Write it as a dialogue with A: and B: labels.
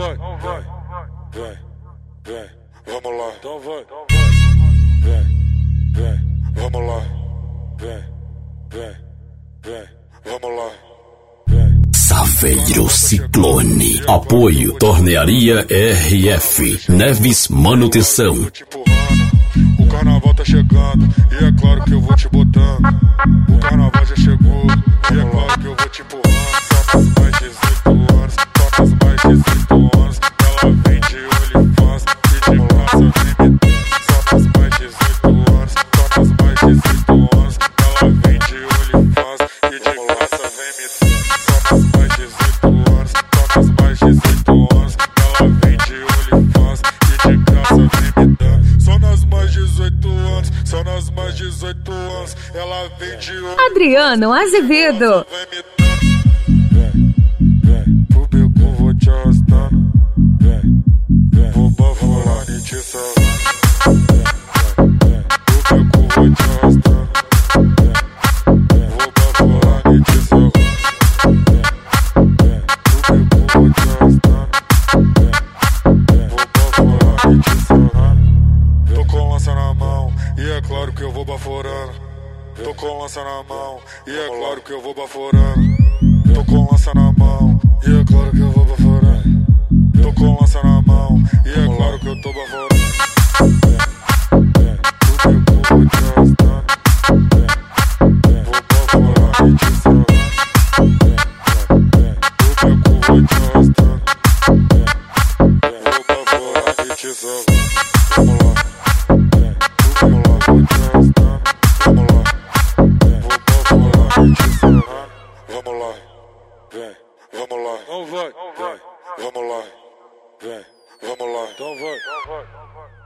A: vai, vem, vamos lá, então vai, vem, vamos lá, vem, vamos lá,
B: Saveiro Ciclone. Apoio Tornearia RF. Neves Manutenção.
A: O carnaval tá chegando e é claro que eu vou te botando. O carnaval já chegou e é claro que eu vou te empurrando. Só nas mais 18 anos, só nas mais 18 anos. Ela vem de OnlyFans e de graça vem me dando. Só nas mais 18 anos, só nas mais 18 anos. Ela vem de OnlyFans e de graça vem me dando. Só nas mais 18 anos, só nas mais 18 anos. Ela vem de OnlyFans e de graça vem me dando. Só nas mais 18 anos, só nas mais 18 anos. Ela vem de OnlyFans.
C: Adriano Azevedo.
A: Vem, pro beco vou te arrastando. Vem, vou baforar e te salvando. Pro beco vou te arrastando. Vou baforar e te salvando. Pro beco vou te arrastando. Vou baforar e te salvando. Tô com lança na mão e é claro que eu vou baforando. Tô com lança na mão e é claro que eu vou baforando. Tô com lança na mão e é claro que eu vou baforando. Tô com lança na mão e é claro que eu tô baforando. Pro beco vou te arrastando. Vou baforar e te salvando. Pro beco vou te arrastando. Vou baforar e te salvando. Vamos lá, vamos lá, vou te arrastando. Vamos lá, vou baforar e te salvando. Vamos lá, vem, vamos lá, então vai, vamos lá, vem, vamos lá, então vai.